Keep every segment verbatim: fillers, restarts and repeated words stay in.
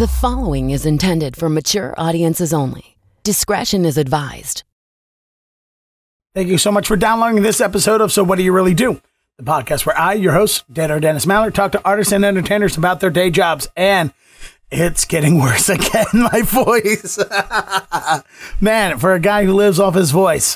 The following is intended for mature audiences only. Discretion is advised. Thank you so much for downloading this episode of So What Do You Really Do? The podcast where I, your host, Dano Dennis Mallard, talk to artists and entertainers about their day jobs. And it's getting worse again, my voice. Man, for a guy who lives off his voice,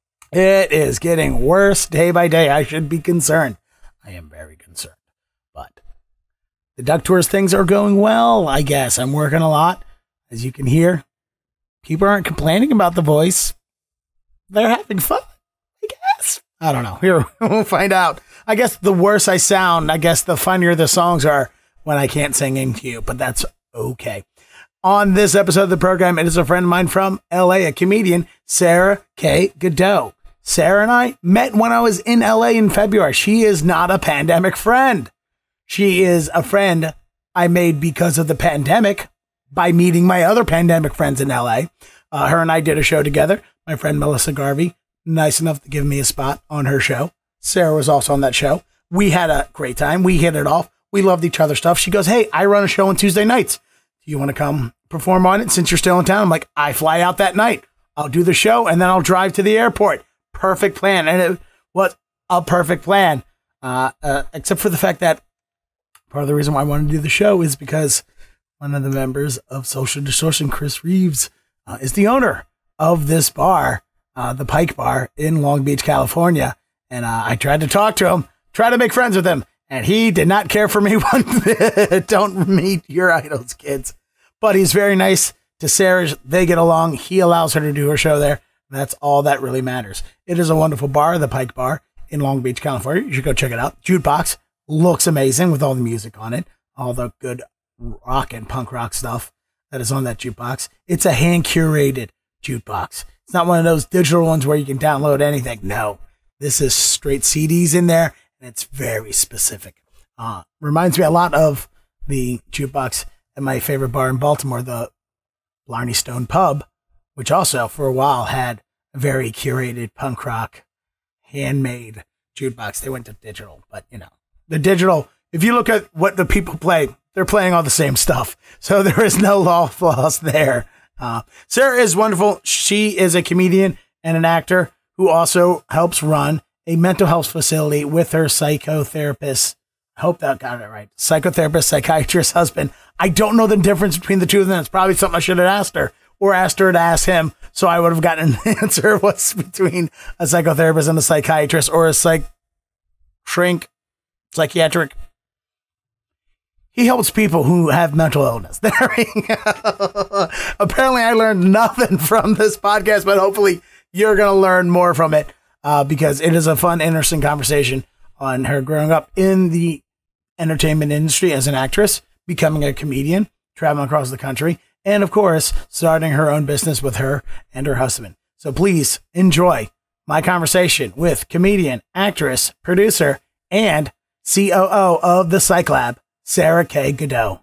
it is getting worse day by day. I should be concerned. I am very concerned. But the Duck Tours things are going well, I guess. I'm working a lot. As you can hear, people aren't complaining about the voice. They're having fun, I guess. I don't know. Here, we'll find out. I guess the worse I sound, I guess the funnier the songs are when I can't sing into you, but that's okay. On this episode of the program, it is a friend of mine from L A, a comedian, Sarah K. Godot. Sarah and I met when I was in L A in February. She is not a pandemic friend. She is a friend I made because of the pandemic by meeting my other pandemic friends in L A. Uh, her and I did a show together. My friend Melissa Garvey, nice enough to give me a spot on her show. Sarah was also on that show. We had a great time. We hit it off. We loved each other's stuff. She goes, hey, I run a show on Tuesday nights. Do you want to come perform on it since you're still in town? I'm like, I fly out that night. I'll do the show and then I'll drive to the airport. Perfect plan. And it was a perfect plan, uh, uh, except for the fact that part of the reason why I wanted to do the show is because one of the members of Social Distortion, Chris Reeves, uh, is the owner of this bar, uh, the Pike Bar in Long Beach, California. And uh, I tried to talk to him, try to make friends with him, and he did not care for me one bit. Don't meet your idols, kids. But he's very nice to Sarah. They get along. He allows her to do her show there. That's all that really matters. It is a wonderful bar, the Pike Bar in Long Beach, California. You should go check it out. Jukebox looks amazing with all the music on it, all the good rock and punk rock stuff that is on that jukebox. It's a hand curated jukebox. It's not one of those digital ones where you can download anything. No, this is straight C Ds in there, and it's very specific. Uh, reminds me a lot of the jukebox at my favorite bar in Baltimore, the Blarney Stone Pub, which also for a while had a very curated punk rock handmade jukebox. They went to digital, but you know, the digital, if you look at what the people play, they're playing all the same stuff. So there is no law lost there. Uh, Sarah is wonderful. She is a comedian and an actor who also helps run a mental health facility with her psychotherapist. I hope that got it right. Psychotherapist, psychiatrist, husband. I don't know the difference between the two of them. It's probably something I should have asked her or asked her to ask him. So I would have gotten an answer. What's between a psychotherapist and a psychiatrist or a psych shrink, psychiatric. He helps people who have mental illness. Apparently, I learned nothing from this podcast, but hopefully you're going to learn more from it uh, because it is a fun, interesting conversation on her growing up in the entertainment industry as an actress, becoming a comedian, traveling across the country, and of course, starting her own business with her and her husband. So please enjoy my conversation with comedian, actress, producer, and C O O of the Psych Lab, Sarah K. Godot.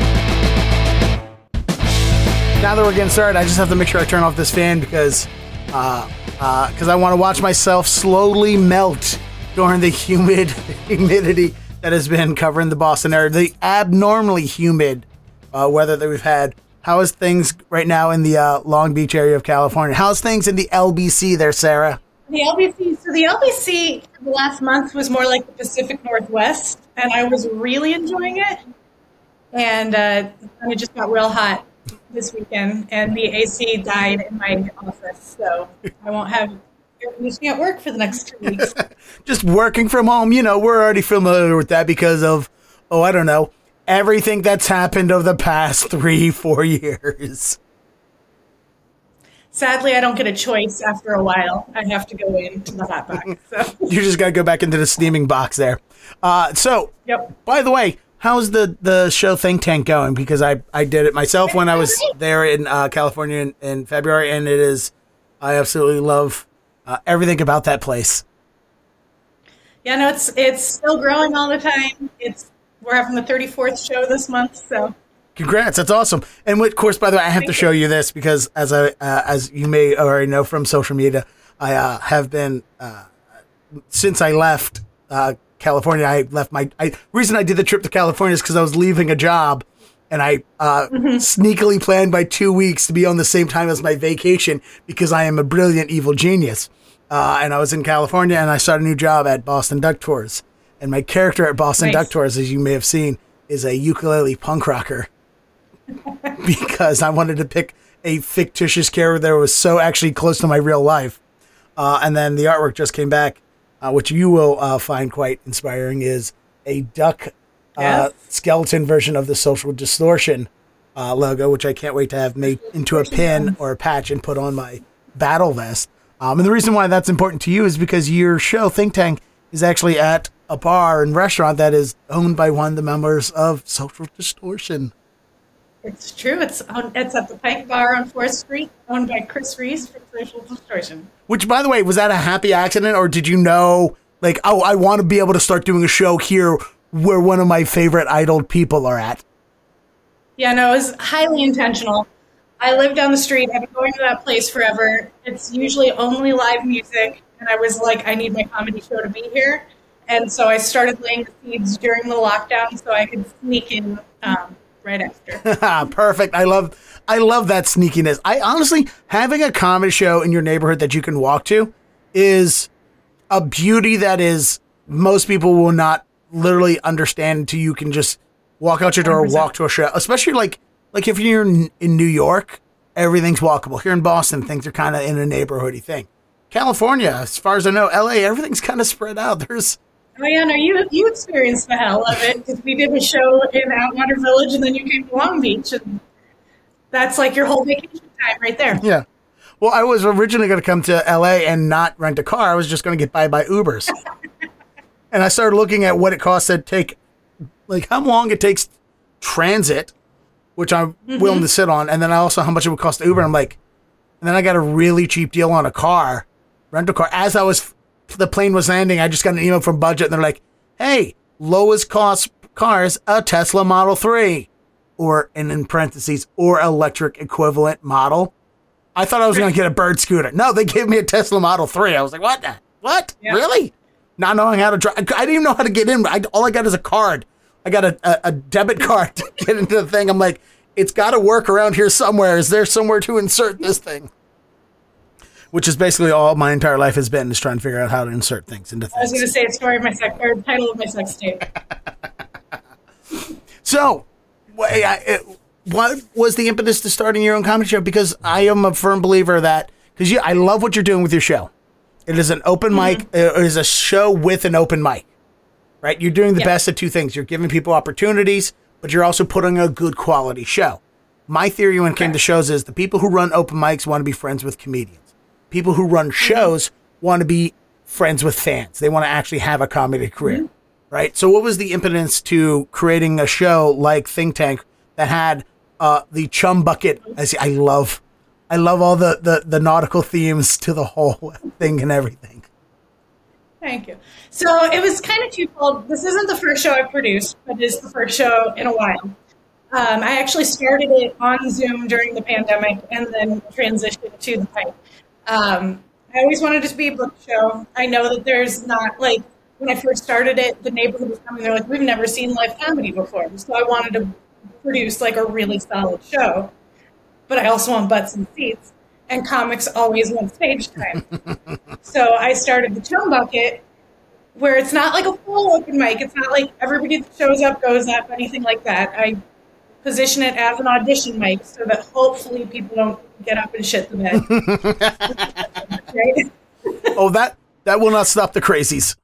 Now that we're getting started, I just have to make sure I turn off this fan because uh, uh, cause I want to watch myself slowly melt during the humid humidity that has been covering the Boston area, the abnormally humid uh, weather that we've had. How is things right now in the uh, Long Beach area of California? How's things in the L B C there, Sarah? The L B C, so the L B C the last month was more like the Pacific Northwest, and I was really enjoying it. And uh, it just got real hot this weekend, and the A C died in my office, so I won't have air conditioning at work for the next two weeks. Just working from home, you know, we're already familiar with that because of, oh, I don't know, everything that's happened over the past three, four years. Sadly, I don't get a choice after a while. I have to go into the hot box. So. You just got to go back into the steaming box there. Uh, so, yep. By the way, how's the, the show Think Tank going? Because I, I did it myself when I was there in uh, California in, in February, and it is, I absolutely love uh, everything about that place. Yeah, no, it's it's still growing all the time. It's we're having the thirty-fourth show this month, so. Congrats, that's awesome. And of course, by the way, I have Thank to show you. you this because as I uh, as you may already know from social media, I uh, have been uh, since I left uh, California. I left my I, reason I did the trip to California is because I was leaving a job And I uh, Mm-hmm. sneakily planned by two weeks to be on the same time as my vacation because I am a brilliant evil genius. Uh, and I was in California and I started a new job at Boston Duck Tours. And my character at Boston Nice. Duck Tours, as you may have seen, is a ukulele punk rocker because I wanted to pick a fictitious character that was so actually close to my real life. Uh, and then the artwork just came back, uh, which you will uh, find quite inspiring, is a duck uh, Yes. skeleton version of the Social Distortion uh, logo, which I can't wait to have made into a pin or a patch and put on my battle vest. Um, and the reason why that's important to you is because your show, Think Tank, is actually at a bar and restaurant that is owned by one of the members of Social Distortion. It's true. It's on, it's at the Pike Bar on fourth Street, owned by Chris Reese from Social Distortion. Which, by the way, was that a happy accident, or did you know, like, oh, I want to be able to start doing a show here where one of my favorite idol people are at? Yeah, no, it was highly intentional. I live down the street. I've been going to that place forever. It's usually only live music, and I was like, I need my comedy show to be here. And so I started laying the seeds during the lockdown so I could sneak in um, right after. Perfect. I love I love that sneakiness. I honestly, having a comedy show in your neighborhood that you can walk to is a beauty that is most people will not literally understand until you can just walk out your door, one hundred percent. walk to a show. Especially like like if you're in, in New York, everything's walkable. Here in Boston, things are kind of in a neighborhoody thing. California, as far as I know, L A, everything's kind of spread out. There's Oh yeah, no, you you experienced the hell of it because we did a show in Atwater Village and then you came to Long Beach, and that's like your whole vacation time right there. Yeah. Well, I was originally going to come to L A and not rent a car. I was just going to get by by Ubers. And I started looking at what it costs to take, like how long it takes transit, which I'm Mm-hmm. willing to sit on. And then also how much it would cost to Uber. I'm like, and then I got a really cheap deal on a car, rental car. As I was, the plane was landing, I just got an email from Budget and they're like, hey, lowest cost cars, a Tesla Model three, or, and in parentheses, or electric equivalent model. I thought I was going to get a Bird scooter. No, they gave me a Tesla Model three. I was like, what? the- What? Yeah. Really? Not knowing how to drive. I didn't even know how to get in. I, all I got is a card. I got a, a, a debit card to get into the thing. I'm like, it's got to work around here somewhere. Is there somewhere to insert this thing? Which is basically all my entire life has been, is trying to figure out how to insert things into I was going to things. say it's story of my sex or title of my sex tape. So, wha- I- it- what was the impetus to starting your own comedy show? Because I am a firm believer that, because you, I love what you're doing with your show. It is an open mic. It is a show with an open mic, right? You're doing the Yeah. best of two things. You're giving people opportunities, but you're also putting a good quality show. My theory when it came to shows is the people who run open mics want to be friends with comedians. People who run shows want to be friends with fans. They want to actually have a comedy career, right? So what was the impetus to creating a show like Think Tank that had uh, the chum bucket? I see, I love, I love all the, the, the nautical themes to the whole thing and everything. Thank you. So it was kind of twofold. This isn't the first show I've produced, but it is the first show in a while. Um, I actually started it on Zoom during the pandemic and then transitioned to the Pipe. Um, I always wanted it to be a book show. I know that there's not, like, when I first started it, the neighborhood was coming, they're like, we've never seen live comedy before. So I wanted to produce, like, a really solid show. But I also want butts and seats, and comics always want stage time. So I started the Chum Bucket, where it's not like a full open mic. It's not like everybody that shows up goes up, anything like that. I position it as an audition mic so that hopefully people don't get up and shit the bed. Right? Oh, that, that will not stop the crazies.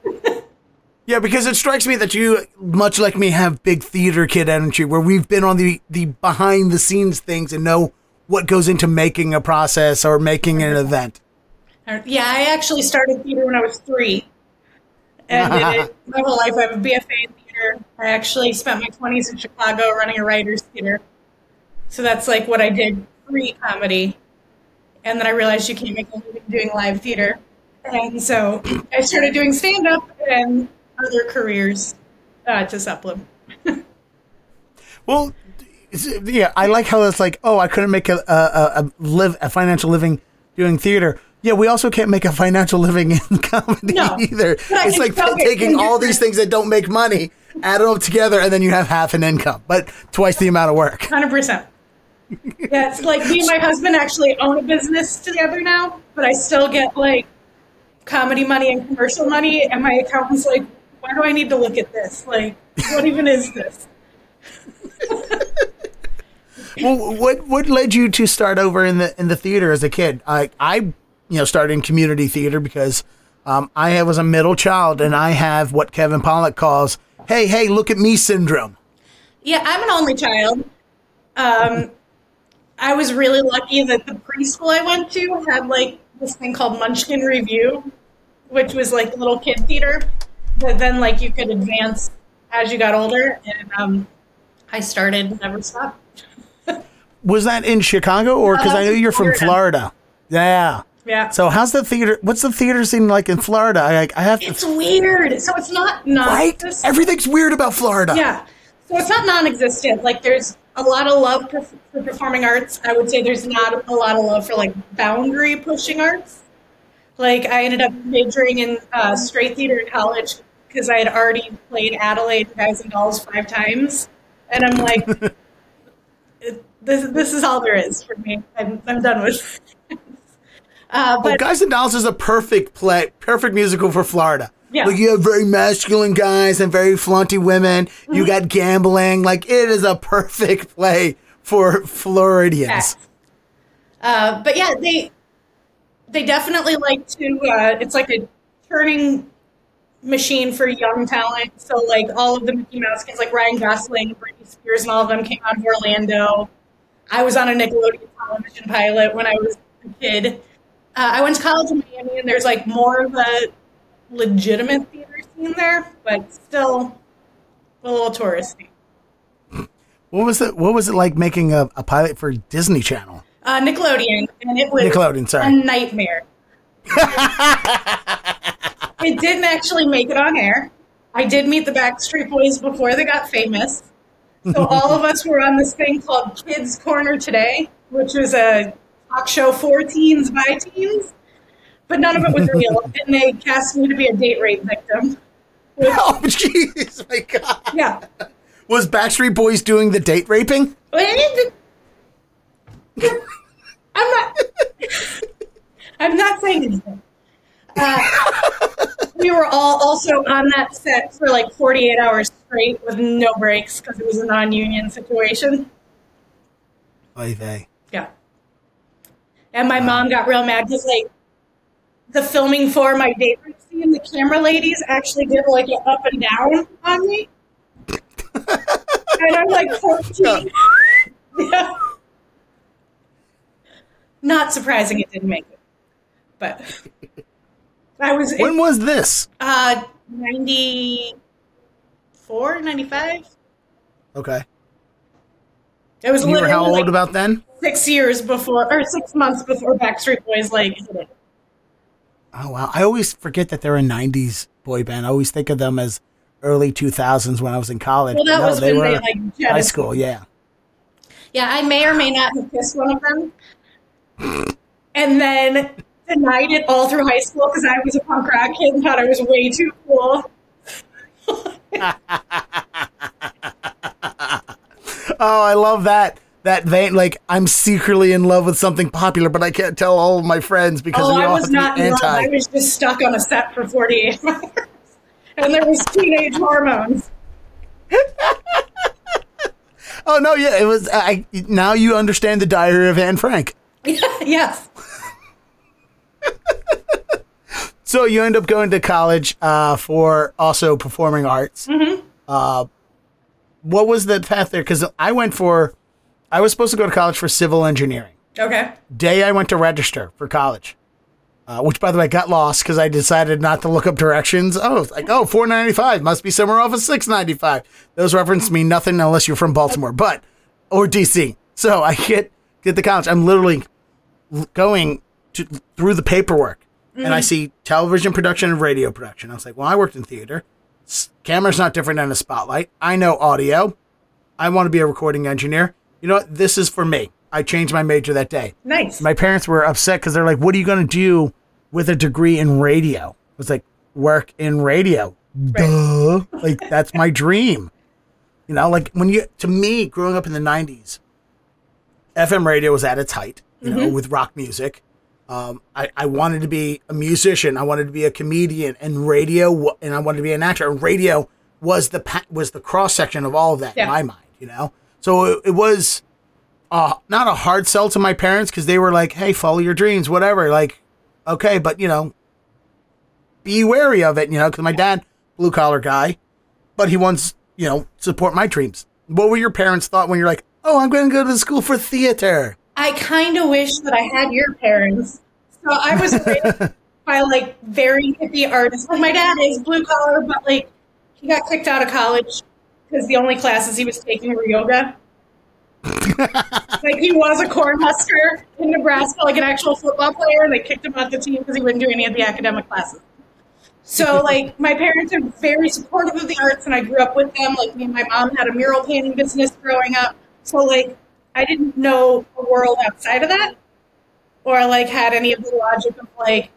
Yeah, because it strikes me that you, much like me, have big theater kid energy where we've been on the, the behind the scenes things and know what goes into making a process or making an event. Yeah, I actually started theater when I was three. And did it my whole life. I have a B F A in theater. I actually spent my twenties in Chicago running a writer's theater. So that's like what I did pre-comedy. And then I realized you can't make a living doing live theater. And so I started doing stand-up and other careers uh, to supplement. Well, yeah, I like how it's like, oh, I couldn't make a, a, a live a financial living doing theater, Yeah, we also can't make a financial living in comedy No. either. But It's like it's taking all these things that don't make money, add them up together, and then you have half an income, but twice the amount of work. one hundred percent. Yeah, it's like me and my husband actually own a business together now, but I still get like comedy money and commercial money, and my accountant's like, why do I need to look at this? Like, what even is this? Well, what what led you to start over in the in the theater as a kid? I I you know started in community theater because um, I was a middle child, and I have what Kevin Pollak calls "Hey, hey, look at me" syndrome. Yeah, I'm an only child. Um, I was really lucky that the preschool I went to had like this thing called Munchkin Review, which was like little kid theater, but then like you could advance as you got older, and um, I started and never stopped. Was that in Chicago, or because Uh, I know you're from Florida. Florida? Yeah. Yeah. So how's the theater? What's the theater scene like in Florida? I I have It's weird. So it's not non right. Everything's weird about Florida. Yeah. So it's not non-existent. Like there's a lot of love for, for performing arts. I would say there's not a lot of love for like boundary pushing arts. Like I ended up majoring in uh, straight theater in college because I had already played Adelaide Guys and Dolls five times, and I'm like, it, this this is all there is for me. I'm I'm done with. uh, but Well, Guys and Dolls is a perfect play, perfect musical for Florida. Yeah. Like you have very masculine guys and very flaunty women. You got gambling. Like it is a perfect play for Floridians. Facts. Uh, but yeah, they they definitely like to. Uh, it's like a turning machine for young talent. So like all of the Mickey Mouse kids, like Ryan Gosling, Britney Spears, and all of them came out of Orlando. I was on a Nickelodeon television pilot when I was a kid. Uh, I went to college in Miami, and there's like more of a legitimate theater scene there, but still a little touristy. What was it? What was it like making a, a pilot for Disney Channel? Uh, Nickelodeon, and it was Nickelodeon, sorry. a nightmare. It didn't actually make it on air. I did meet the Backstreet Boys before they got famous. So all of us were on this thing called Kids Corner Today, which was a talk show for teens by teens, but none of it was real. And they cast me to be a date rape victim. Which, Oh, jeez, my God. yeah. Was Backstreet Boys doing the date raping? I'm not. I'm not saying anything. Uh, we were all also on that set for like forty-eight hours straight with no breaks because it was a non-union situation. Oy vey. Yeah. And my mom got real mad because like the filming for my date rape scene, the camera ladies actually did like an up and down on me. And I'm like fourteen. Yeah. Not surprising it didn't make it. But I was When was this? uh ninety-four, ninety-five. Okay. It was You were literally how old like about then? six years before, or six months before Backstreet Boys like hit it. Oh, wow. I always forget that they're a nineties boy band. I always think of them as early two thousands when I was in college. Well, that No, was they when were they like jetted- high school, yeah. Yeah, I may or may not have kissed one of them, and then denied it all through high school because I was a punk rock kid and thought I was way too cool. Oh, I love that. That vein, like, I'm secretly in love with something popular, but I can't tell all of my friends because Oh, we I all was have to not be in love. anti. I was just stuck on a set for forty-eight hours, and there was teenage hormones. Oh, no, yeah, it was. I Now you understand the Diary of Anne Frank. Yes. So you end up going to college uh, for also performing arts. Mm-hmm. Uh, what was the path there? Because I went for, I was supposed to go to college for civil engineering. Okay. Day I went to register for college, uh, which, by the way, got lost because I decided not to look up directions. Oh, it's like, oh, four ninety-five must be somewhere off of six ninety-five. Those references mean nothing unless you're from Baltimore, but, or D C. So I get, get to college. I'm literally going to, through the paperwork. And I see television production and radio production. I was like, well, I worked in theater. S- Camera's not different than a spotlight. I know audio. I want to be a recording engineer. You know what? This is for me. I changed my major that day. Nice. My parents were upset because they're like, what are you going to do with a degree in radio? I was like, work in radio. Right. Duh. Like, that's my dream. You know, like when you, to me, growing up in the nineties, F M radio was at its height, you know, mm-hmm. with rock music. Um, I, I wanted to be a musician. I wanted to be a comedian, and radio, and I wanted to be an actor. And radio was the was the cross section of all of that yeah. in my mind, you know. So it, it was uh, not a hard sell to my parents because they were like, "Hey, follow your dreams, whatever." Like, okay, but you know, be wary of it, you know, because my dad, blue collar guy, but he wants, you know, support my dreams. What were your parents' thought when you're like, "Oh, I'm going to go to school for theater"? I kind of wish that I had your parents. So I was raised by like very hippie artists. Like my dad is blue collar, but like he got kicked out of college because the only classes he was taking were yoga. Like he was a cornhusker in Nebraska, like an actual football player, and they kicked him out the team because he wouldn't do any of the academic classes. So like my parents are very supportive of the arts, and I grew up with them. Like me and my mom had a mural painting business growing up. So like I didn't know a world outside of that, or like had any of the logic of like,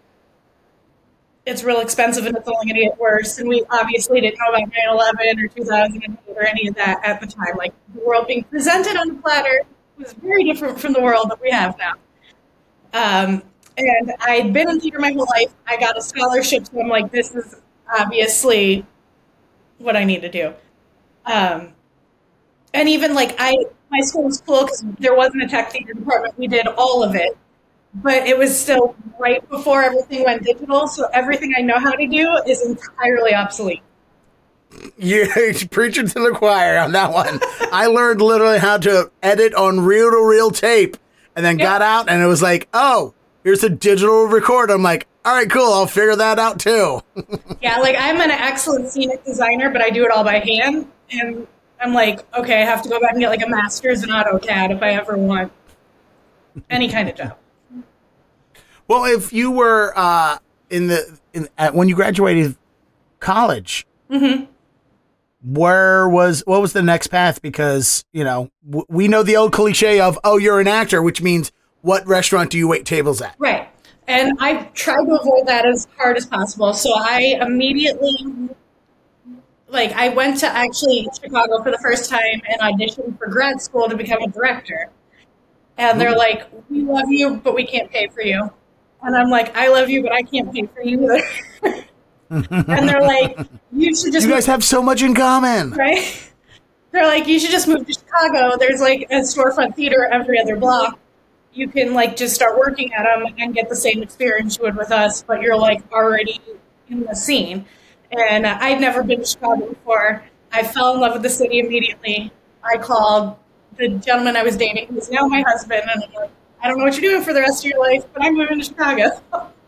it's real expensive and it's only going to get worse. And we obviously didn't know about nine eleven or two thousand eight or any of that at the time. Like the world being presented on the platter was very different from the world that we have now. Um, and I'd been in theater my whole life. I got a scholarship, so I'm like, this is obviously what I need to do. Um, and even like I, my school was cool because there wasn't a tech theater department. We did all of it, but it was still right before everything went digital. So everything I know how to do is entirely obsolete. You're preaching to the choir on that one. I learned literally how to edit on reel-to-reel tape and then yeah. got out and it was like, oh, here's a digital record. I'm like, all right, cool. I'll figure that out too. Yeah, like I'm an excellent scenic designer, but I do it all by hand. And I'm like, okay, I have to go back and get like a master's in AutoCAD if I ever want any kind of job. Well, if you were uh, in the in, at, when you graduated college, mm-hmm. where was what was the next path? Because you know w- we know the old cliche of oh, you're an actor, which means what restaurant do you wait tables at? Right, and I tried to avoid that as hard as possible. So I immediately. Like, I went to actually Chicago for the first time and auditioned for grad school to become a director. And they're like, we love you, but we can't pay for you. And I'm like, I love you, but I can't pay for you either. And they're like, you should just... You guys move. have so much in common. Right? They're like, you should just move to Chicago. There's, like, a storefront theater every other block. You can, like, just start working at them and get the same experience you would with us, but you're, like, already in the scene. And uh, I'd never been to Chicago before. I fell in love with the city immediately. I called the gentleman I was dating, who's now my husband, and I'm like, I don't know what you're doing for the rest of your life, but I'm moving to Chicago.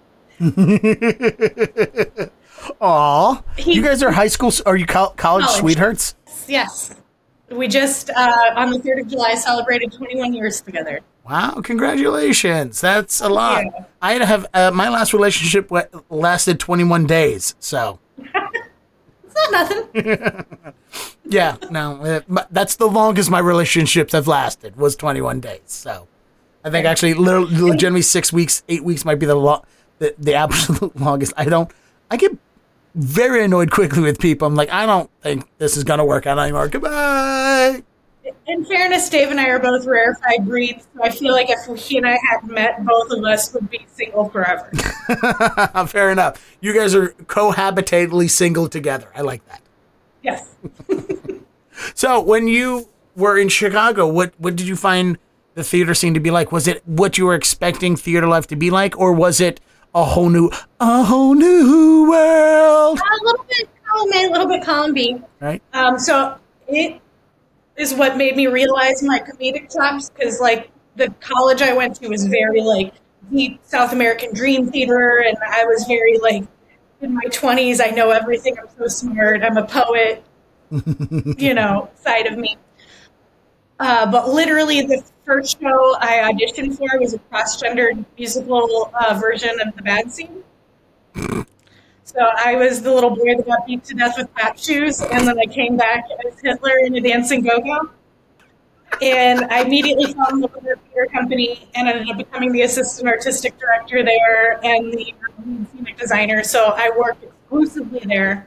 Aw. You guys are high school, are you college, college sweethearts? Yes. We just, uh, on the third of July, celebrated twenty-one years together. Wow, congratulations. That's a lot. Yeah. I have, uh, my last relationship lasted twenty-one days, so. It's not nothing. Yeah, no, it, that's the longest my relationships have lasted was twenty-one days. So, I think actually, literally, legitimately six weeks, eight weeks might be the lo- the, the absolute longest. I don't. I get very annoyed quickly with people. I'm like, I don't think this is gonna work out anymore. Goodbye. In fairness, Dave and I are both rarefied breeds, so I feel like if he and I hadn't met, both of us would be single forever. Fair enough. You guys are cohabitately single together. I like that. Yes. So when you were in Chicago, what, what did you find the theater scene to be like? Was it what you were expecting theater life to be like, or was it a whole new, a whole new world? A little bit column A, a little bit column B. Right. Um, so it is what made me realize my comedic chops, because like the college I went to was very like deep South American dream theater, and I was very like in my twenties. I know everything. I'm so smart. I'm a poet. You know, side of me. Uh, but literally, the first show I auditioned for was a cross-gendered musical uh, version of The Bad Scene. So I was the little boy that got beat to death with tap shoes, and then I came back as Hitler in a dancing go-go. And I immediately fell in love with the theater company and ended up becoming the assistant artistic director there and the lead scenic designer. So I worked exclusively there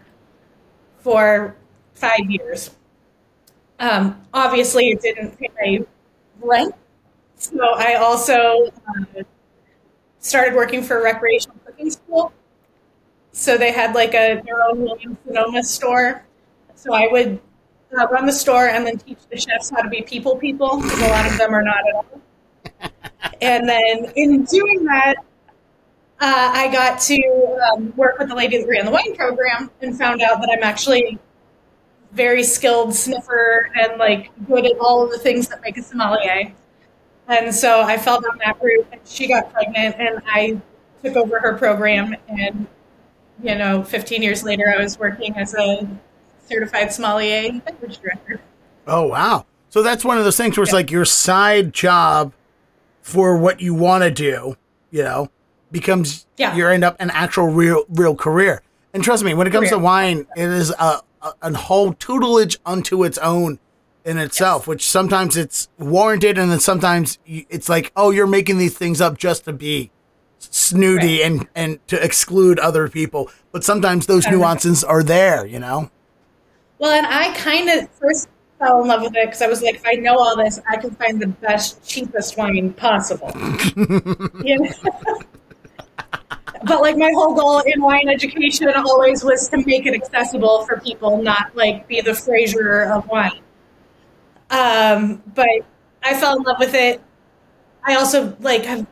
for five years. Um, obviously, it didn't pay my rent. So I also uh, started working for a recreational cooking school. So they had like a their own Williams Sonoma store. So I would uh, run the store and then teach the chefs how to be people people, because a lot of them are not at all. And then in doing that, uh, I got to um, work with the lady that ran the wine program and found out that I'm actually very skilled sniffer and like good at all of the things that make a sommelier. And so I fell down that route, and she got pregnant, and I took over her program. And, you know, fifteen years later, I was working as a certified sommelier and beverage director. Oh, wow. So that's one of those things where it's yeah. like your side job for what you want to do, you know, becomes, yeah. you end up an actual real, real career. And trust me, when it comes career. to wine, it is a, a, a whole tutelage unto its own in itself, yes. which sometimes it's warranted, and then sometimes it's like, oh, you're making these things up just to be snooty right. and, and to exclude other people. But sometimes those nuances are there, you know? Well, and I kind of first fell in love with it because I was like, if I know all this, I can find the best, cheapest wine possible. You know? But like my whole goal in wine education always was to make it accessible for people, not like be the Fraser of wine. Um, but I fell in love with it. I also like have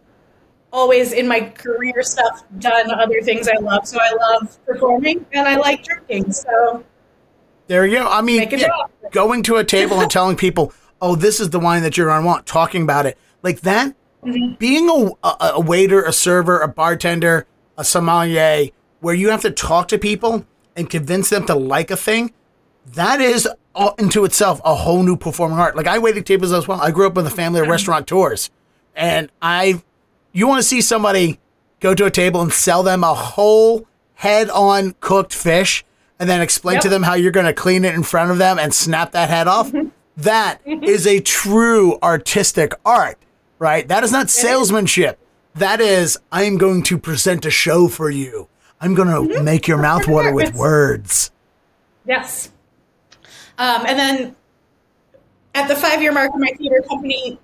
always in my career stuff done other things I love. So I love performing and I like drinking. So there you go. I mean, yeah, going to a table and telling people, oh, this is the wine that you're going to want, talking about it like that, mm-hmm. being a, a, a waiter, a server, a bartender, a sommelier, where you have to talk to people and convince them to like a thing. That is all into itself a whole new performing art. Like I waited tables as well. I grew up with a family of restaurateurs, and I, you want to see somebody go to a table and sell them a whole head-on cooked fish, and then explain yep. to them how you're going to clean it in front of them and snap that head off. Mm-hmm. That mm-hmm. is a true artistic art, right? That is not salesmanship. That is, I'm going to present a show for you. I'm going to mm-hmm. make your mouth water with words. Yes. Um, and then at the five-year mark of my theater company,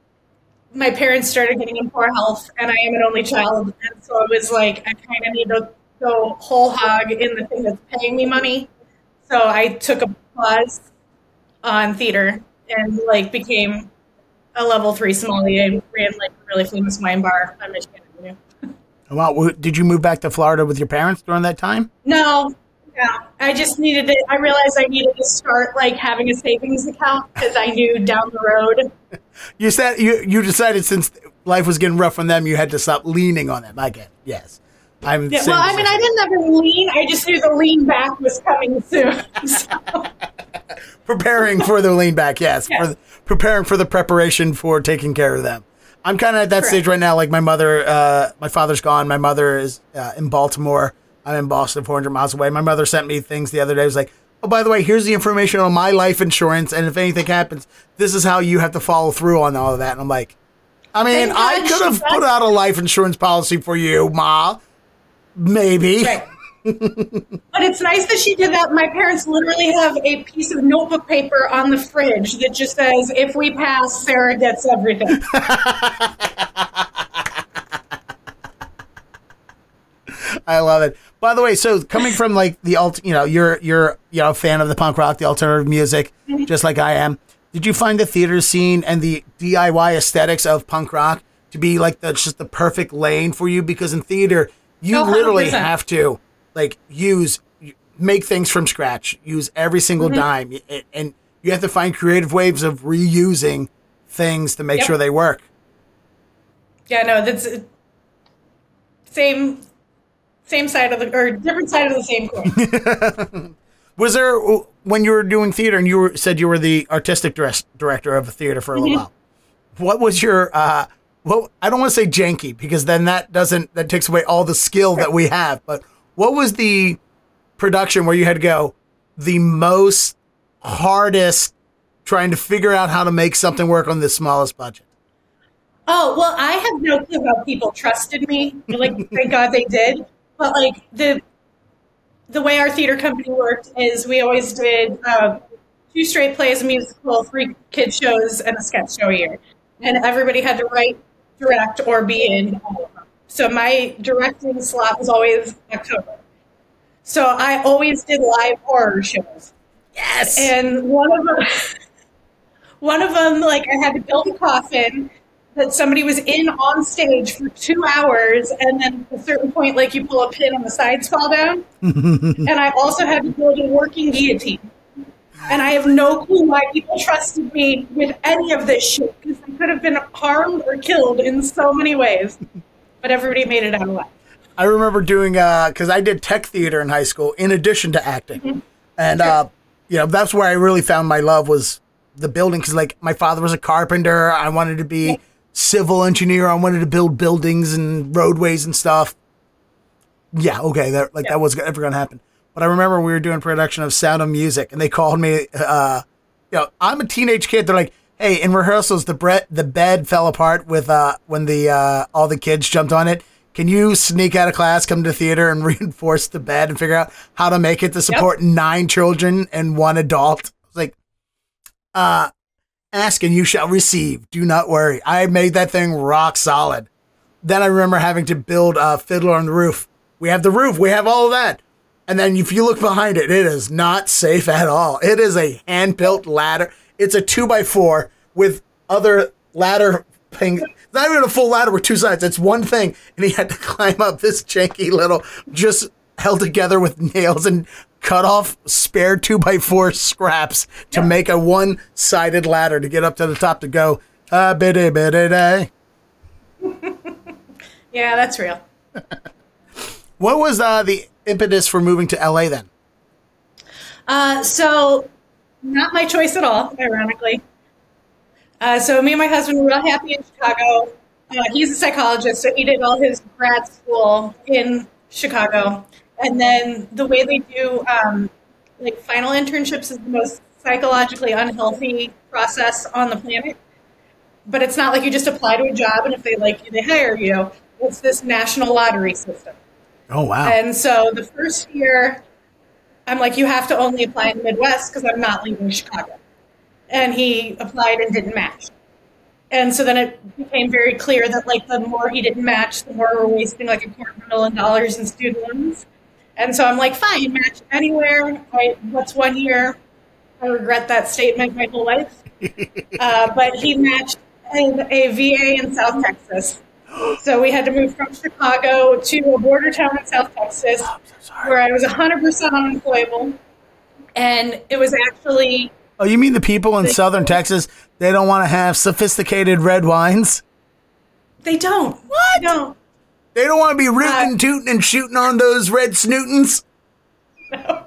my parents started getting in poor health, and I am an only child. And so it was like, I kind of need to go whole hog in the thing that's paying me money. So I took a pause on theater and like became a level three sommelier and ran like a really famous wine bar on Michigan Avenue. Wow. Did you move back to Florida with your parents during that time? No. Yeah, I just needed to, I realized I needed to start like having a savings account because I knew down the road. You said you, you decided since life was getting rough on them, you had to stop leaning on them. I get it. Yes. I'm yeah, well, I mean, I didn't ever lean. I just knew the lean back was coming soon. So. Preparing for the lean back. Yes. yes. For the, preparing for the preparation for taking care of them. I'm kind of at that Correct. stage right now. Like my mother, uh, my father's gone. My mother is uh, in Baltimore. I'm in Boston, four hundred miles away. My mother sent me things the other day. It was like, oh, by the way, here's the information on my life insurance. And if anything happens, this is how you have to follow through on all of that. And I'm like, I mean, Thank I could have put out a life insurance policy for you, Ma. Maybe. Right. But it's nice that she did that. My parents literally have a piece of notebook paper on the fridge that just says, if we pass, Sarah gets everything. I love it. By the way, so coming from like the alt, you know, you're you're you know a fan of the punk rock, the alternative music, mm-hmm. just like I am. Did you find the theater scene and the D I Y aesthetics of punk rock to be like the just the perfect lane for you? Because in theater, you oh, literally have to like use make things from scratch, use every single mm-hmm. dime, and you have to find creative ways of reusing things to make yep. sure they work. Yeah, no, that's same. Same side of the, or different side of the same coin. Was there, when you were doing theater and you were, said you were the artistic dress, director of a theater for a little while, what was your, uh, well, I don't want to say janky because then that doesn't, that takes away all the skill that we have, but what was the production where you had to go the most hardest trying to figure out how to make something work on the smallest budget? Oh, well, I have no clue how people trusted me. Like, thank God they did. But like the the way our theater company worked is we always did uh, two straight plays, a musical, three kid shows, and a sketch show a year. And everybody had to write, direct, or be in all of them. So my directing slot was always October. So I always did live horror shows. Yes. And one of them, one of them, like I had to build a coffin that somebody was in on stage for two hours, and then at a certain point, like you pull a pin and the sides fall down. And I also had to build a working guillotine. And I have no clue why people trusted me with any of this shit, because I could have been harmed or killed in so many ways. But everybody made it out alive. I remember doing, because uh, I did tech theater in high school in addition to acting. Mm-hmm. And, sure. uh, you know, that's where I really found my love was the building, because, like, my father was a carpenter. I wanted to be... Yeah. Civil engineer. I wanted to build buildings and roadways and stuff. Yeah, okay, that like yeah. that was ever going to happen. But I remember we were doing production of Sound of Music, and they called me. Uh, you know, I'm a teenage kid. They're like, "Hey, in rehearsals, the bre- the bed fell apart with uh when the uh all the kids jumped on it. Can you sneak out of class, come to theater, and reinforce the bed and figure out how to make it to support yep. nine children and one adult?" I was like, uh. Ask and you shall receive. Do not worry. I made that thing rock solid. Then I remember having to build a Fiddler on the Roof. We have the roof. We have all of that. And then if you look behind it, it is not safe at all. It is a hand-built ladder. It's a two by four with other ladder things. Not even a full ladder with two sides. It's one thing. And he had to climb up this janky little, just held together with nails and cut off spare two by four scraps to yeah. make a one-sided ladder to get up to the top to go, uh, biddy biddy day. Yeah, that's real. What was uh, the impetus for moving to L A then? Uh, so, not my choice at all, ironically. Uh, so, me and my husband were real happy in Chicago. Uh, he's a psychologist, so he did all his grad school in Chicago. And then the way they do um, like final internships is the most psychologically unhealthy process on the planet. But it's not like you just apply to a job and if they like you, they hire you. It's this national lottery system. Oh, wow. And so the first year, I'm like, you have to only apply in the Midwest because I'm not leaving Chicago. And he applied and didn't match. And so then it became very clear that like the more he didn't match, the more we're wasting like a quarter of a million dollars in student loans. And so I'm like, fine, match anywhere. I, what's one year? I regret that statement my whole life. Uh, but he matched in a V A in South Texas. So we had to move from Chicago to a border town in South Texas, oh, so where I was one hundred percent unemployable. And it was actually... Oh, you mean the people in southern Texas, they don't want to have sophisticated red wines? They don't. What? They don't. They don't want to be rootin', uh, tootin', and shooting on those red snootins? No.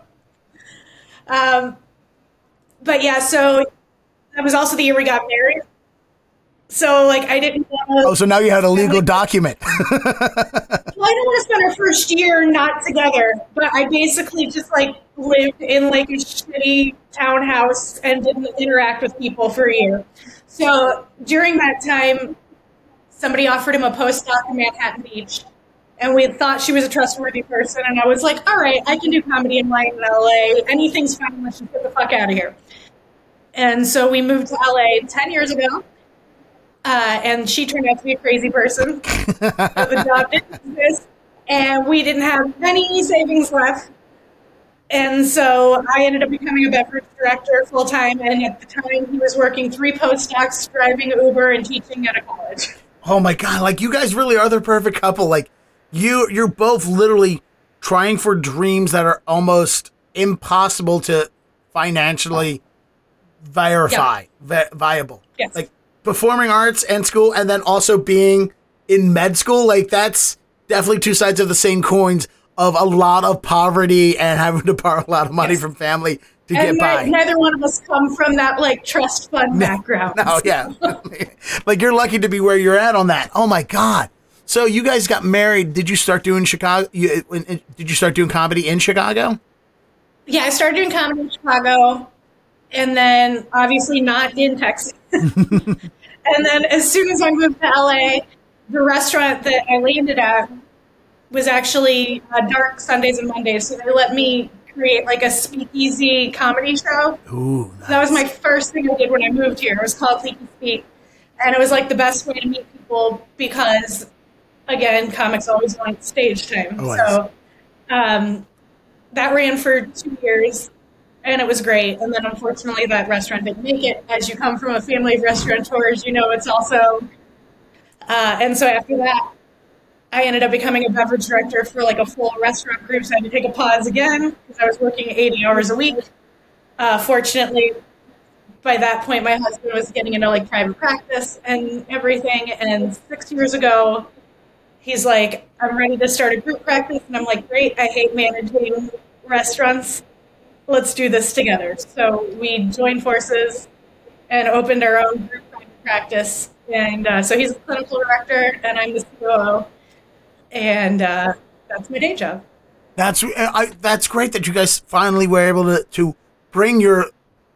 Um, but yeah, so that was also the year we got married. So, like, I didn't want to... Oh, so now you had a legal like, document. Well, I didn't want to spend our first year not together, but I basically just, like, lived in, like, a shitty townhouse and didn't interact with people for a year. So, during that time... Somebody offered him a postdoc in Manhattan Beach, and we thought she was a trustworthy person, and I was like, all right, I can do comedy and writing in L A. Anything's fine unless you get the fuck out of here. And so we moved to L A ten years ago, uh, and she turned out to be a crazy person. The job didn't exist, and we didn't have any savings left. And so I ended up becoming a beverage director full-time, and at the time he was working three postdocs, driving Uber, and teaching at a college. Oh my God, like you guys really are the perfect couple. Like you, you're both literally trying for dreams that are almost impossible to financially verify, yeah. vi- viable. Yes. Like performing arts and school and then also being in med school. Like that's definitely two sides of the same coins of a lot of poverty and having to borrow a lot of money yes. from family to and get by. Neither one of us come from that like trust fund no, background. No, yeah. Like you're lucky to be where you're at on that. Oh my God. So you guys got married. Did you start doing Chicago? You, did you start doing comedy in Chicago? Yeah, I started doing comedy in Chicago. and then obviously not in Texas. And then as soon as I moved to L A, the restaurant that I landed at was actually uh, dark Sundays and Mondays. So they let me create like a speakeasy comedy show. Ooh, nice. So that was my first thing I did when I moved here. It was called Leaky Speak. And it was like the best way to meet people because, again, comics always want stage time. Always. So um, that ran for two years. And it was great. And then, unfortunately, that restaurant didn't make it. As you come from a family of restaurateurs, you know it's also... Uh, and so after that, I ended up becoming a beverage director for like a full restaurant group. So I had to take a pause again because I was working eighty hours a week. Uh, fortunately, by that point, my husband was getting into like private practice and everything. And six years ago, he's like, I'm ready to start a group practice. And I'm like, great. I hate managing restaurants. Let's do this together. So we joined forces and opened our own group practice. And uh, so he's the clinical director and I'm the C O O. And uh, that's my day job. That's I, that's great that you guys finally were able to, to bring your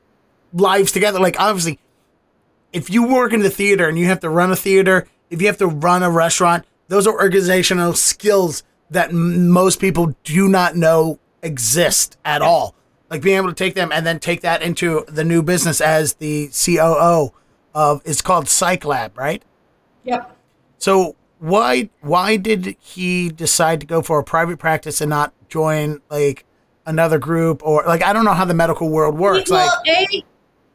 lives together. Like, obviously, if you work in the theater and you have to run a theater, if you have to run a restaurant, those are organizational skills that m- most people do not know exist at all. Like being able to take them and then take that into the new business as the C O O of, it's called Psych Lab, right? Yep. So why why did he decide to go for a private practice and not join like another group, or like, I don't know how the medical world works. Well, like, A,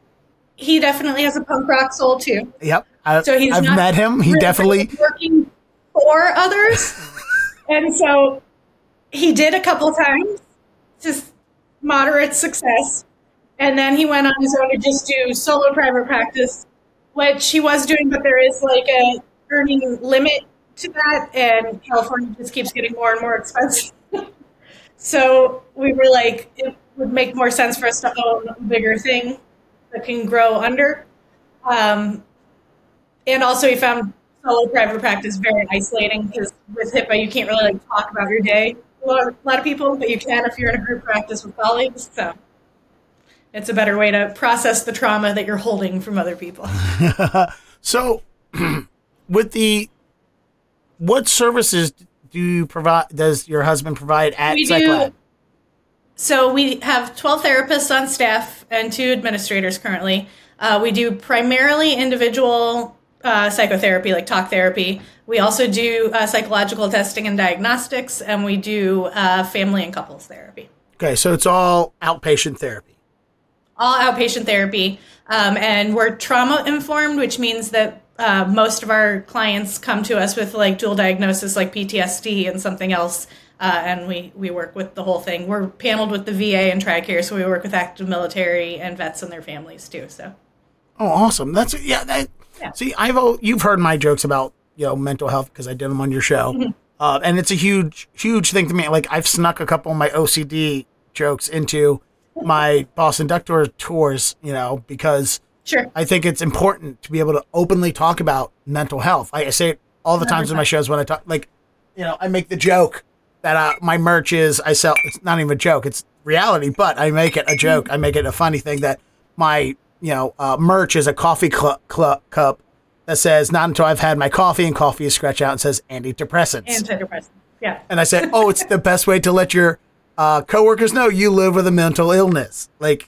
he definitely has a punk rock soul too. Yep. I, So he's I've not met him. He really definitely working for others. And so he did a couple times, just moderate success. And then he went on his own to just do solo private practice, which he was doing, but there is like a earning limit to that. And California just keeps getting more and more expensive. So we were like, it would make more sense for us to own a bigger thing that can grow under. Um, and also he found solo private practice very isolating because with HIPAA, you can't really like talk about your day. A lot, a lot of people, but you can if you're in a group practice with colleagues. So it's a better way to process the trauma that you're holding from other people. So with the, what services do you provide, does your husband provide at We Psych do. Lab? So we have twelve therapists on staff and two administrators currently. Uh, we do primarily individual uh, psychotherapy, like talk therapy. We also do uh, psychological testing and diagnostics, and we do uh, family and couples therapy. Okay, so it's all outpatient therapy. All outpatient therapy. Um, and we're trauma informed, which means that uh, most of our clients come to us with like dual diagnosis, like P T S D and something else. Uh, and we, we work with the whole thing. We're paneled with the V A and TRICARE, so we work with active military and vets and their families too. So, Oh, awesome. That's, yeah. That, Yeah. See, I've, al- you've heard my jokes about, you know, mental health because I did them on your show. Mm-hmm. Uh, and it's a huge, huge thing to me. Like, I've snuck a couple of my O C D jokes into my Boston Duck Tour tours, you know, because sure. I think it's important to be able to openly talk about mental health. I, I say it all the times in my shows when I talk, like, you know, I make the joke that uh, my merch is, I sell, it's not even a joke, it's reality, but I make it a joke. I make it a funny thing that my, you know, uh, merch is a coffee cl- cl- cup that says, not until I've had my coffee, and coffee is scratched out and says antidepressants. Antidepressants. Yeah. And I said, oh, it's the best way to let your uh, coworkers know you live with a mental illness. Like,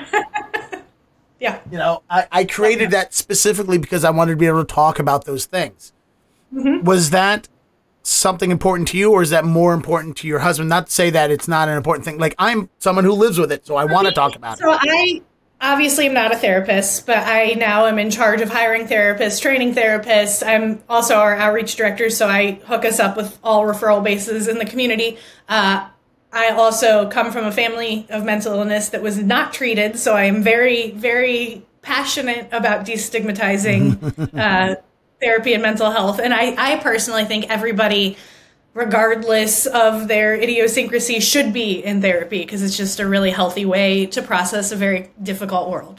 Yeah. you know, I, I created that specifically because I wanted to be able to talk about those things. Mm-hmm. Was that something important to you, or is that more important to your husband? Not to say that it's not an important thing. Like, I'm someone who lives with it, so I want to talk about So it. I obviously am not a therapist, but I now am in charge of hiring therapists, training therapists. I'm also our outreach director, so I hook us up with all referral bases in the community. Uh, I also come from a family of mental illness that was not treated, so I am very, very passionate about destigmatizing uh, therapy and mental health. And I, I personally think everybody, regardless of their idiosyncrasy, should be in therapy because it's just a really healthy way to process a very difficult world.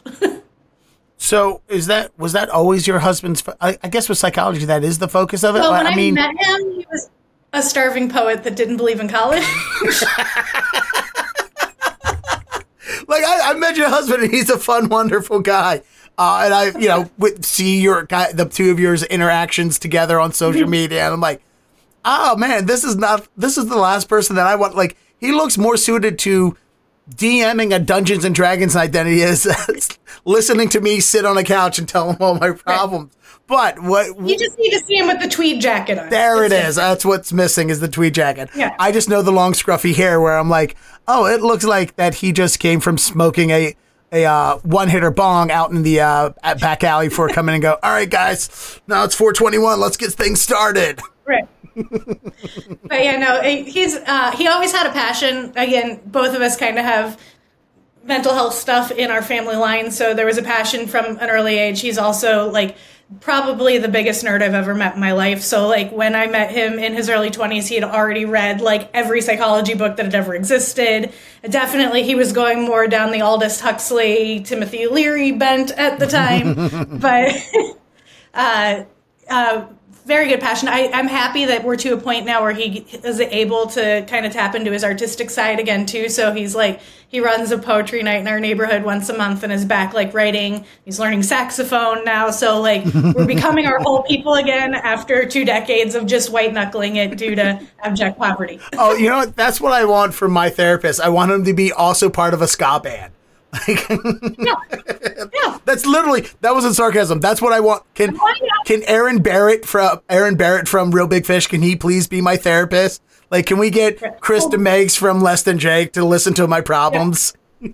So is that, was that always your husband's, fo- I, I guess with psychology, that is the focus of it? Well, when I I, mean, met him, he was a starving poet that didn't believe in college. Like, I, I met your husband, and he's a fun, wonderful guy. Uh, and I, you know, with, see your guy, the two of yours interactions together on social media, and I'm like, oh man, this is not, this is the last person that I want. Like, he looks more suited to DMing a Dungeons and Dragons night than he is listening to me sit on a couch and tell him all my problems. But what you just need to see him with the tweed jacket on. There it's it just, is. That's what's missing is the tweed jacket. Yeah. I just know the long scruffy hair where I'm like, oh, it looks like that he just came from smoking a a uh, one hitter bong out in the uh, at back alley before coming and go. All right, guys, now it's four twenty-one. Let's get things started. Right. But yeah, no, he's uh, he always had a passion. Again, both of us kind of have mental health stuff in our family line, so there was a passion from an early age. He's also like probably the biggest nerd I've ever met in my life. So like when I met him in his early twenties, he had already read like every psychology book that had ever existed. Definitely he was going more down the Aldous Huxley, Timothy Leary bent at the time. But uh, uh, very good passion. I, I'm happy that we're to a point now where he is able to kind of tap into his artistic side again too. So he's like, he runs a poetry night in our neighborhood once a month and is back like writing. He's learning saxophone now. So like we're becoming our whole people again after two decades of just white knuckling it due to abject poverty. Oh, you know what? That's what I want from my therapist. I want him to be also part of a ska band. Like, yeah. Yeah. That's literally, that wasn't sarcasm. That's what I want. Can can Aaron Barrett from Aaron Barrett from Real Big Fish, can he please be my therapist? Like, can we get Krista Meggs from Less Than Jake to listen to my problems? Yeah.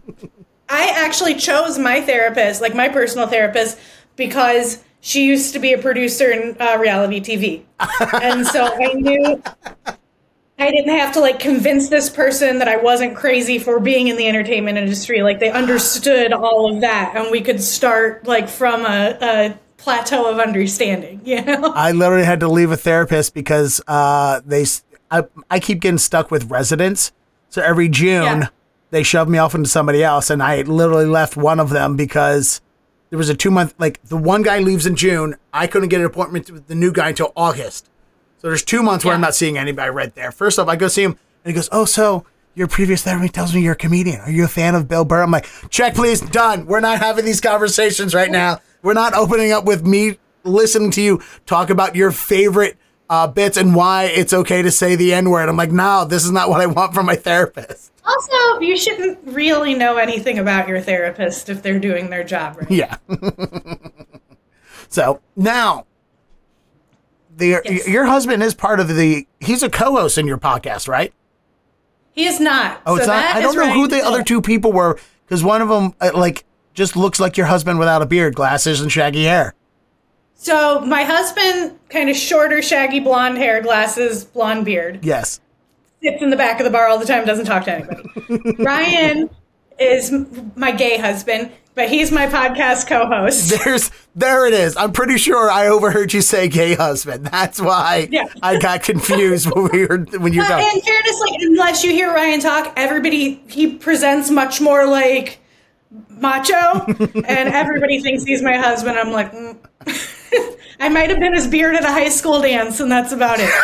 I actually chose my therapist, like my personal therapist, because she used to be a producer in uh, reality T V. And so I knew I didn't have to like convince this person that I wasn't crazy for being in the entertainment industry. Like they understood all of that, and we could start like from a, a plateau of understanding. You know, I literally had to leave a therapist because uh, they I, I keep getting stuck with residents. So every June yeah. they shove me off into somebody else, and I literally left one of them because there was a two month like the one guy leaves in June. I couldn't get an appointment with the new guy until August. So there's two months where yeah. I'm not seeing anybody right there. First off, I go see him, and he goes, oh, so your previous therapist tells me you're a comedian. Are you a fan of Bill Burr? I'm like, check, please, done. We're not having these conversations right now. We're not opening up with me listening to you talk about your favorite uh, bits and why it's okay to say the N-word. I'm like, no, this is not what I want from my therapist. Also, you shouldn't really know anything about your therapist if they're doing their job right. Yeah. So now... The, yes. Your husband is part of the, he's a co-host in your podcast, right? He is not. Oh, it's so not? I don't know right. who the other two people were, because one of them, uh, like, just looks like your husband without a beard, glasses, and shaggy hair. So my husband, kind of shorter, shaggy, blonde hair, glasses, blonde beard. Yes. Sits in the back of the bar all the time, doesn't talk to anybody. Ryan is my gay husband, but he's my podcast co-host. There's, there it is. I'm pretty sure I overheard you say gay husband. That's why yeah. I got confused when we were when you were talking. In fairness, like unless you hear Ryan talk, everybody he presents much more like macho, and everybody thinks he's my husband. I'm like, mm. I might have been his beard at a high school dance, and that's about it.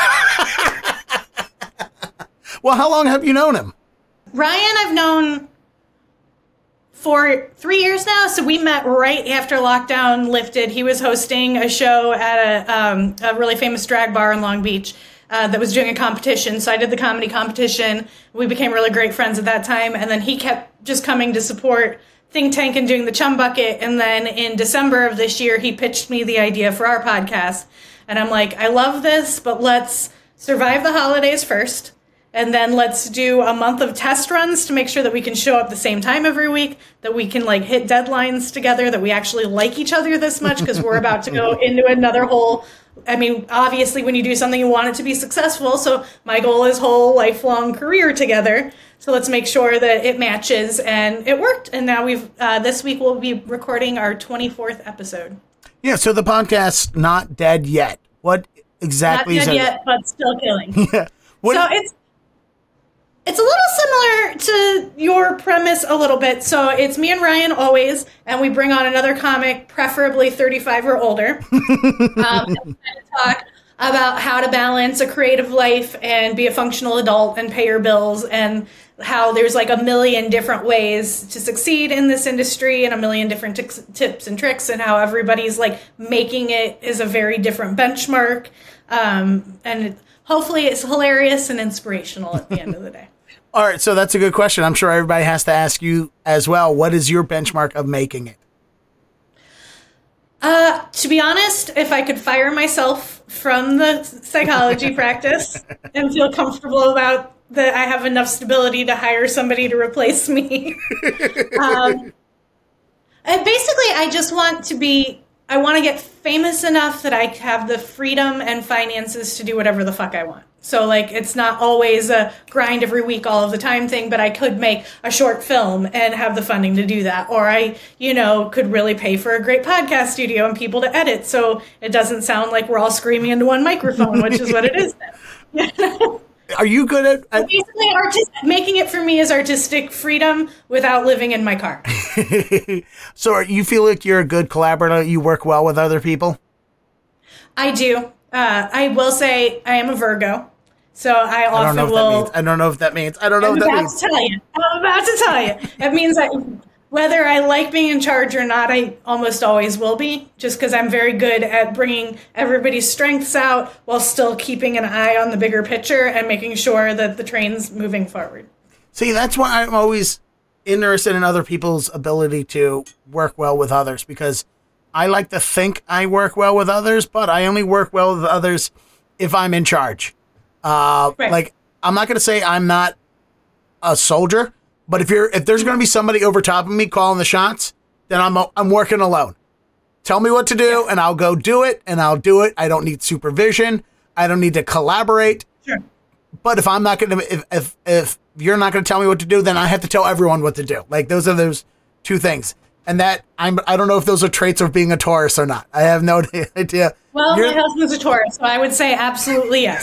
Well, how long have you known him? Ryan, I've known for three years now. So we met right after lockdown lifted. He was hosting a show at a, um, a really famous drag bar in Long Beach uh, that was doing a competition. So I did the comedy competition. We became really great friends at that time. And then he kept just coming to support Think Tank and doing the Chum Bucket. And then in December of this year, he pitched me the idea for our podcast. And I'm like, I love this, but let's survive the holidays first. And then let's do a month of test runs to make sure that we can show up the same time every week, that we can like hit deadlines together, that we actually like each other this much, because we're about to go into another whole, I mean, obviously when you do something, you want it to be successful. So my goal is whole lifelong career together. So let's make sure that it matches, and it worked. And now we've, uh, this week we'll be recording our twenty-fourth episode. Yeah. So the podcast's not dead yet. What exactly is it? Not dead is yet, but still killing. Yeah. What so it's, It's a little similar to your premise a little bit. So it's me and Ryan always, and we bring on another comic, preferably thirty-five or older, um, and we kind of talk about how to balance a creative life and be a functional adult and pay your bills and how there's like a million different ways to succeed in this industry and a million different t- tips and tricks, and how everybody's like making it is a very different benchmark. Um, and hopefully it's hilarious and inspirational at the end of the day. All right, so that's a good question. I'm sure everybody has to ask you as well. What is your benchmark of making it? Uh, to be honest, if I could fire myself from the psychology practice and feel comfortable about that I have enough stability to hire somebody to replace me. um, and basically, I just want to be, I want to get famous enough that I have the freedom and finances to do whatever the fuck I want. So, like, it's not always a grind every week all of the time thing, but I could make a short film and have the funding to do that. Or I, you know, could really pay for a great podcast studio and people to edit so it doesn't sound like we're all screaming into one microphone, which is what it is now. Are you good at... at- Basically, artist, making it for me is artistic freedom without living in my car. So you feel like you're a good collaborator? You work well with other people? I do. Uh, I will say I am a Virgo. So I often I don't know will. What that means. I don't know if that means. I don't know I'm if that about means. to tell you. I'm about to tell you. It means that whether I like being in charge or not, I almost always will be. Just because I'm very good at bringing everybody's strengths out while still keeping an eye on the bigger picture and making sure that the train's moving forward. See, that's why I'm always interested in other people's ability to work well with others, because I like to think I work well with others, but I only work well with others if I'm in charge. Uh, Right. Like, I'm not going to say I'm not a soldier, but if you're if there's going to be somebody over top of me calling the shots, then I'm I'm working alone. Tell me what to do, and I'll go do it, and I'll do it. I don't need supervision. I don't need to collaborate. Sure. But if I'm not going to, if if if you're not going to tell me what to do, then I have to tell everyone what to do. Like, those are those two things. And that I'm I don't know if those are traits of being a Taurus or not. I have no idea. Well, You're, my husband's a Taurus, so I would say absolutely yes.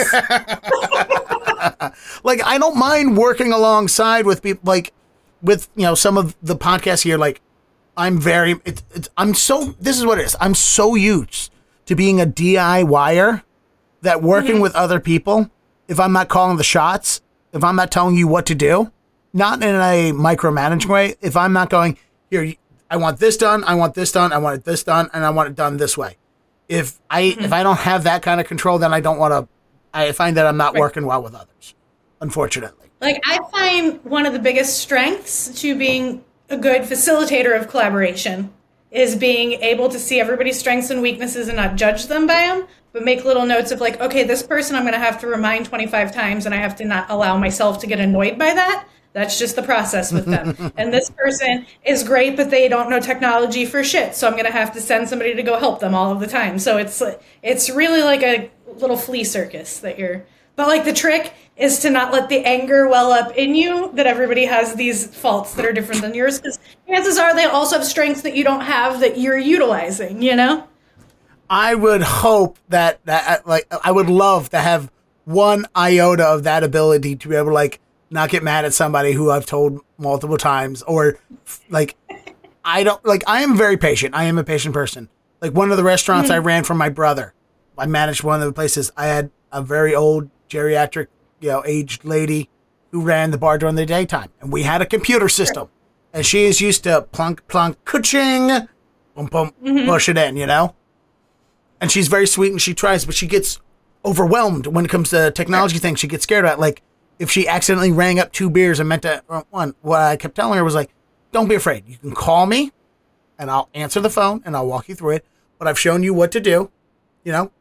like, I don't mind working alongside with people, like with, you know, some of the podcasts here. Like, I'm very, it's, it's, I'm so, this is what it is. I'm so used to being a DIYer that working Mm-hmm. with other people, if I'm not calling the shots, if I'm not telling you what to do, not in a micromanaging way, if I'm not going, here, I want this done, I want this done, I want this done, and I want it done this way. If I Mm-hmm. if I don't have that kind of control, then I don't want to, I find that I'm not Right. working well with others, unfortunately. Like, I find one of the biggest strengths to being a good facilitator of collaboration is being able to see everybody's strengths and weaknesses and not judge them by them, but make little notes of like, okay, this person I'm going to have to remind twenty-five times, and I have to not allow myself to get annoyed by that. That's just the process with them. And this person is great, but they don't know technology for shit. So I'm going to have to send somebody to go help them all of the time. So it's it's really like a little flea circus that you're, but like the trick is to not let the anger well up in you that everybody has these faults that are different than yours. Because chances are they also have strengths that you don't have that you're utilizing, you know? I would hope that, that like, I would love to have one iota of that ability to be able to, like, not get mad at somebody who I've told multiple times, or like, I don't like, I am very patient. I am a patient person. Like, one of the restaurants mm-hmm. I ran for my brother, I managed one of the places. I had a very old geriatric, you know, aged lady who ran the bar during the daytime, and we had a computer system, and she is used to plunk, plunk, ka-ching, boom, boom, mm-hmm. push it in, you know, and she's very sweet and she tries, but she gets overwhelmed when it comes to technology things. She gets scared about, like, if she accidentally rang up two beers and meant to one, what I kept telling her was like, don't be afraid. You can call me and I'll answer the phone and I'll walk you through it. But I've shown you what to do. You know,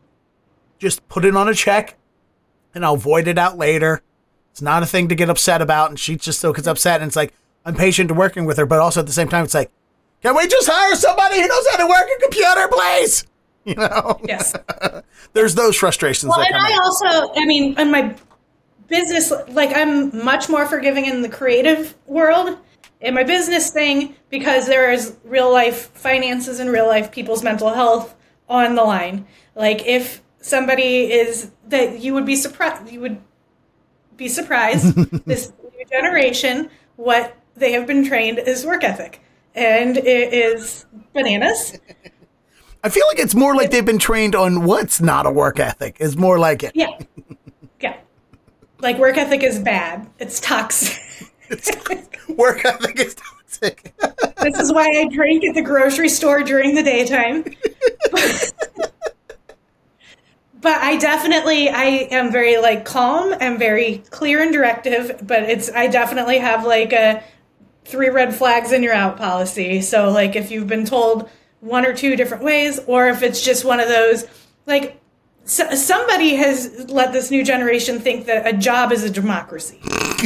just put it on a check and I'll void it out later. It's not a thing to get upset about. And she just still gets upset. And it's like, I'm patient to working with her. But also at the same time, it's like, can we just hire somebody who knows how to work a computer, please? You know? Yes. There's those frustrations. Well, that and come I in. also, I mean, in my business, like, I'm much more forgiving in the creative world. In my business thing, because there is real life finances and real life people's mental health on the line. Like, if somebody is that you would be surprised, you would be surprised this new generation, what they have been trained is work ethic, and it is bananas. I feel like it's more like they've been trained on what's not a work ethic. Is more like it. Yeah, yeah. like work ethic is bad. It's toxic. It's, work ethic is toxic. This is why I drink at the grocery store during the daytime. But I definitely, I am very like calm and very clear and directive, but it's, I definitely have like a three red flags and you're out policy. So like if you've been told one or two different ways, or if it's just one of those, like so, somebody has let this new generation think that a job is a democracy.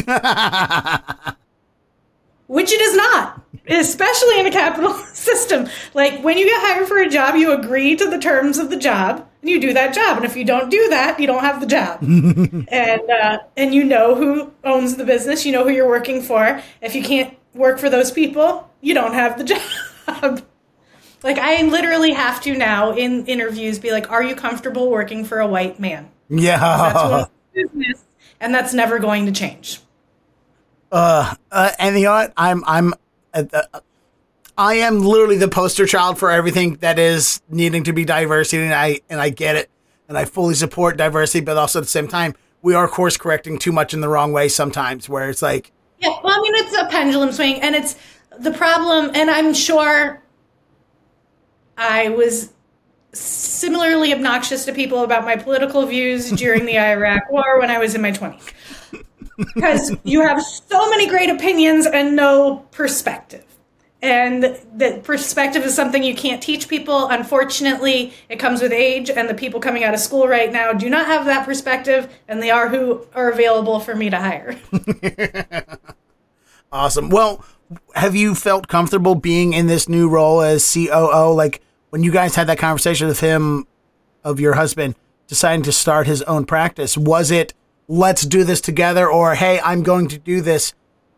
Which it is not, especially in a capitalist system. Like when you get hired for a job, you agree to the terms of the job and you do that job. And if you don't do that, you don't have the job. and uh, and you know who owns the business. You know who you're working for. If you can't work for those people, you don't have the job. Like I literally have to now in interviews be like, are you comfortable working for a white man? Yeah. That's what business, and that's never going to change. Uh, uh, and you know what? I'm, I'm, uh, uh, I am literally the poster child for everything that is needing to be diversity, and I, and I get it, and I fully support diversity, but also at the same time, we are course correcting too much in the wrong way sometimes, where it's like, yeah, well, I mean, it's a pendulum swing, and it's the problem, and I'm sure I was similarly obnoxious to people about my political views during the Iraq War when I was in my twenties. Because you have so many great opinions and no perspective. And the perspective is something you can't teach people. Unfortunately, it comes with age, and the people coming out of school right now do not have that perspective, and they are who are available for me to hire. Awesome. Well, have you felt comfortable being in this new role as C O O? Like when you guys had that conversation with him, of your husband, deciding to start his own practice, was it, let's do this together, or, hey, I'm going to do this?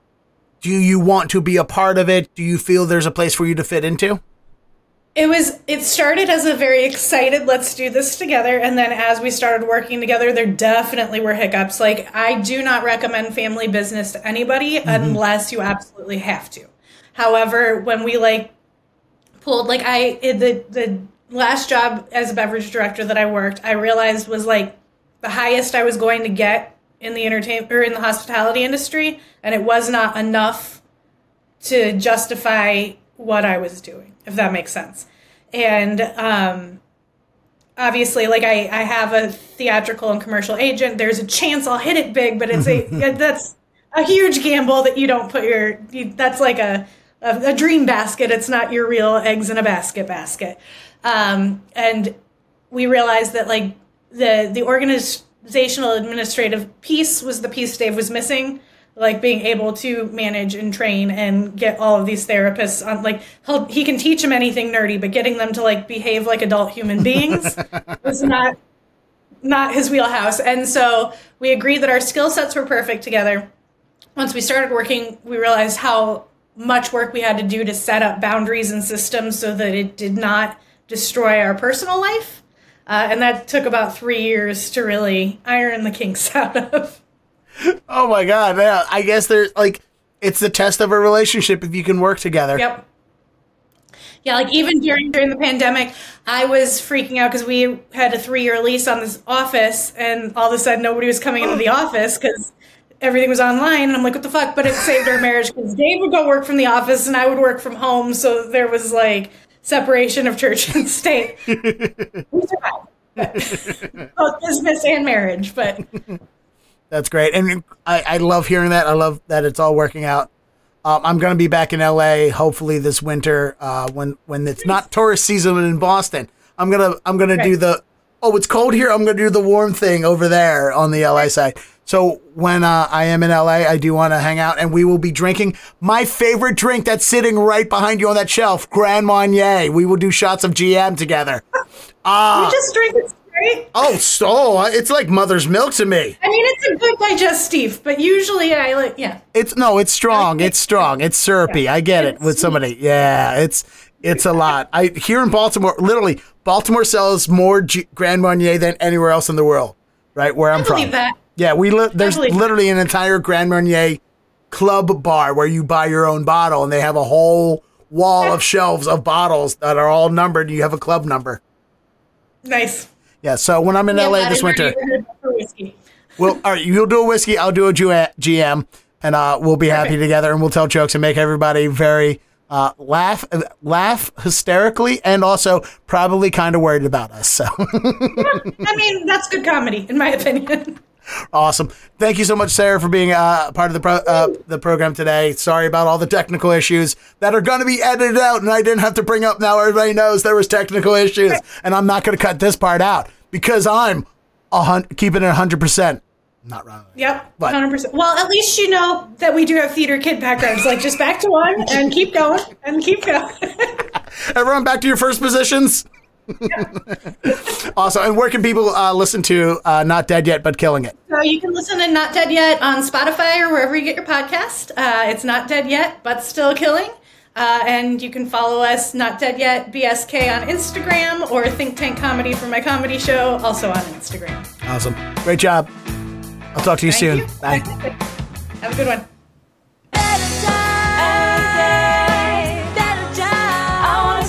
Do you want to be a part of it? Do you feel there's a place for you to fit into? It was, it started as a very excited, let's do this together. And then as we started working together, there definitely were hiccups. Like I do not recommend family business to anybody mm-hmm. unless you absolutely have to. However, when we like pulled, like I, the, the last job as a beverage director that I worked, I realized was like, the highest I was going to get in the entertainment or in the hospitality industry, and it was not enough to justify what I was doing, if that makes sense. And um, obviously, like I, I have a theatrical and commercial agent. There's a chance I'll hit it big, but it's a that's a huge gamble that you don't put your. You, that's like a, a a dream basket. It's not your real eggs in a basket basket. Um, and we realized that like. The the organizational administrative piece was the piece Dave was missing, like being able to manage and train and get all of these therapists on, like he'll, he can teach them anything nerdy, but getting them to like behave like adult human beings was not not his wheelhouse. And so we agreed that our skill sets were perfect together. Once we started working, we realized how much work we had to do to set up boundaries and systems so that it did not destroy our personal life. Uh, and that took about three years to really iron the kinks out of. Oh my God. Yeah, I guess there's like, it's the test of a relationship if you can work together. Yep. Yeah, like even during during the pandemic, I was freaking out because we had a three-year lease on this office, and all of a sudden nobody was coming into the office because everything was online. And I'm like, what the fuck? But it saved our marriage because Dave would go work from the office and I would work from home. So there was like separation of church and state. We survived. Both business and marriage, but that's great. And I, I love hearing that. I love that it's all working out. Um, I'm going to be back in L A hopefully this winter uh, when when it's not tourist season in Boston. I'm gonna I'm gonna right. do the oh it's cold here. I'm gonna do the warm thing over there on the L A side. So when uh, I am in L A, I do want to hang out, and we will be drinking my favorite drink that's sitting right behind you on that shelf, Grand Marnier. We will do shots of G M together. Uh, you just drink it straight? Oh, so it's like mother's milk to me. I mean, it's a good digestive, but usually I like, yeah. It's no, it's strong. It's strong. It's syrupy. Yeah. I get it with somebody. Yeah, it's it's a lot. I here in Baltimore, literally, Baltimore sells more G- Grand Marnier than anywhere else in the world. Right where I'm I believe from. That. Yeah, we li- there's literally an entire Grand Marnier club bar where you buy your own bottle, and they have a whole wall of shelves of bottles that are all numbered. You have a club number. Nice. Yeah, so when I'm in yeah, L A this winter. Well, all right, you'll do a whiskey, I'll do a G M, and uh, we'll be happy Perfect. together, and we'll tell jokes and make everybody very uh, laugh, laugh hysterically, and also probably kind of worried about us. So, I mean, that's good comedy, in my opinion. Awesome. Thank you so much, Sarah, for being uh, part of the pro- uh, the program today. Sorry about all the technical issues that are going to be edited out, and I didn't have to bring up now. Everybody knows there was technical issues, and I'm not going to cut this part out because I'm a hun- keeping it one hundred percent. Not wrong. Yep, But- one hundred percent. Well, at least you know that we do have theater kid backgrounds. Like, just back to one and keep going and keep going. Everyone back to your first positions. Awesome. And where can people uh, listen to uh, Not Dead Yet, but Killing It? So you can listen to Not Dead Yet on Spotify or wherever you get your podcast. Uh, it's Not Dead Yet, but Still Killing. Uh, and you can follow us, Not Dead Yet, B S K on Instagram, or Think Tank Comedy for my comedy show, also on Instagram. Awesome. Great job. I'll talk to you soon. Thank you. Bye. Have a good one. Better time, better time. I wanna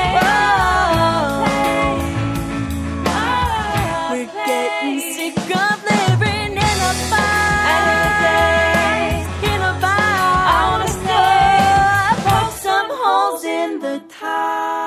say, we're getting sick of living in a fight, in a fight. I wanna say, poke some holes in the tide.